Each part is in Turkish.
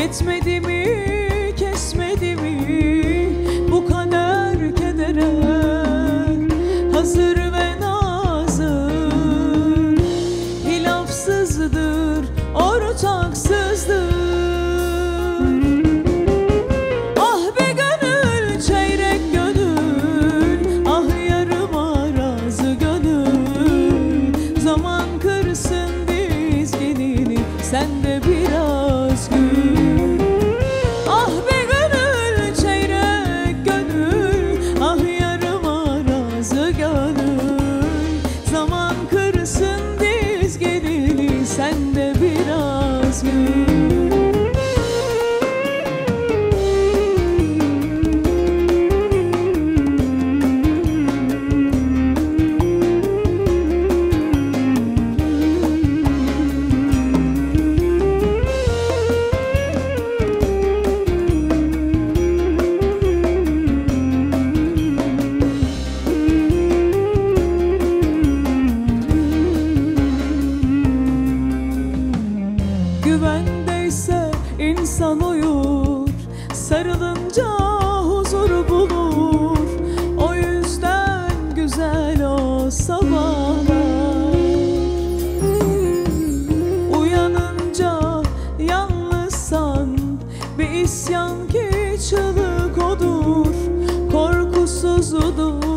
Yetmedi mi, kesmedi mi bu kader kedere? Hazır ve nazır, hilafsızdır, ortaksızdır. Ah be gönül, çeyrek gönül, ah yarım arazı gönül. Zaman kırsın dizginini, sen de biraz gül. Ah be gönül, çeyrek gönül, ah yarım arazı gönül. Zaman kırsın dizginini, sen de biraz gül. Güvendeyse insan uyur, sarılınca huzur bulur. O yüzden güzel o sabahlar. Uyanınca yalnızsan bir isyan ki çığlık odur. Korkusuzdur,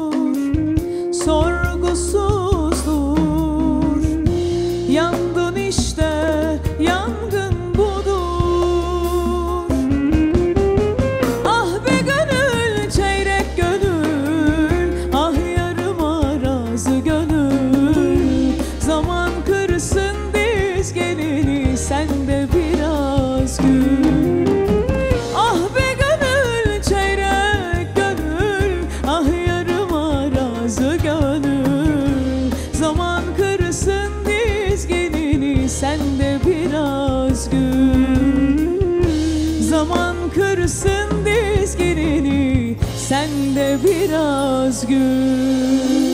sorgusuzdur. Yandın işte, yangın budur. Ah be gönül, çeyrek gönül, ah yarım arazı gönül. Zaman kırsın dizginini, sen de biraz gül. Ah be gönül, çeyrek gönül, ah yarım arazı gönül. Zaman kırsın dizginini, sen de biraz gül. Zaman kırsın dizginini, sen de biraz gül.